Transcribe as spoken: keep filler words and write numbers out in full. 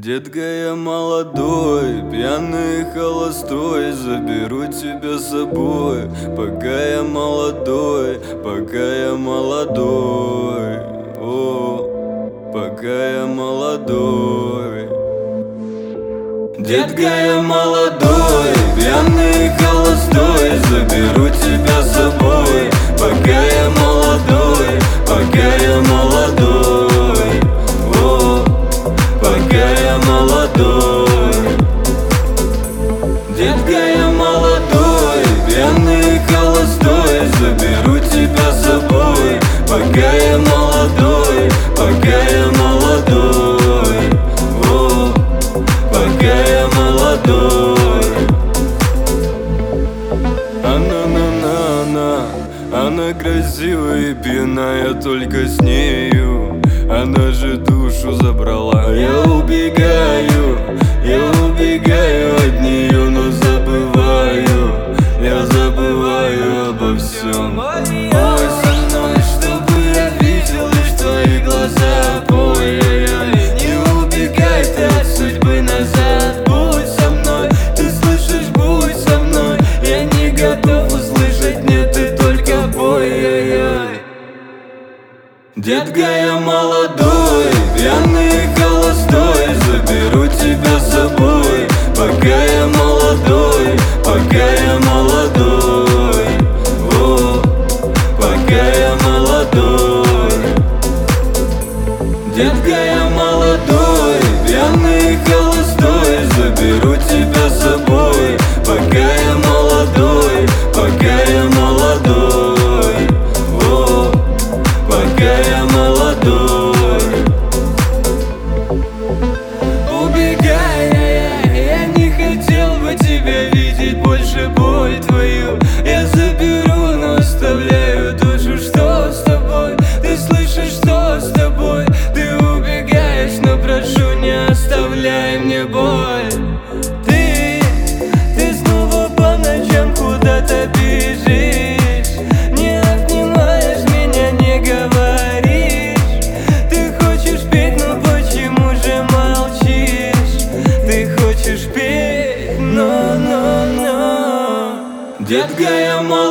Детка, я молодой, пьяный и холостой, заберу тебя с собой, пока я молодой, пока я молодой, о, пока я молодой. Детка, я молодой, пьяный и холостой, заберу тебя с собой, пока я молодой, пока я молодой, о, пока я молодой. Детка, я молодой, пьяный и холостой, заберу тебя с собой, пока я молодой, пока я молодой, о, пока я молодой. Она, на, на, на, она красивая и пьяная только с нею. Она же душу забрала. Я убегаю, я убегаю от нее, но забываю, я забываю обо всем. Ой, со мной, чтобы я видел лишь твои глаза. Ой-ой-ой, не убегай ты от судьбы назад. Будь со мной, ты слышишь, будь со мной. Я не готов услышать, нет, ты только ой-ой-ой. Детка, я молодой, пьяный и холостой, заберу тебя с собой, пока я молодой, пока я молодой, о, пока я молодой. Детка, я молодой, пьяный и холостой, заберу тебя с собой, пока я молодой, пока я молодой, о, пока я молодой. Убегай, я, я не хотел бы тебя видеть больше, боль твою я заберу, но оставляю душу. Что с тобой? Ты слышишь, что с тобой? Ты убегаешь, но прошу, не оставляй мне боль. Ты, ты снова по ночам куда-то бежишь, не обнимаешь меня, не говоришь. Ты хочешь петь, но почему же молчишь? Ты хочешь петь, но, но, но. Детка, я молодой.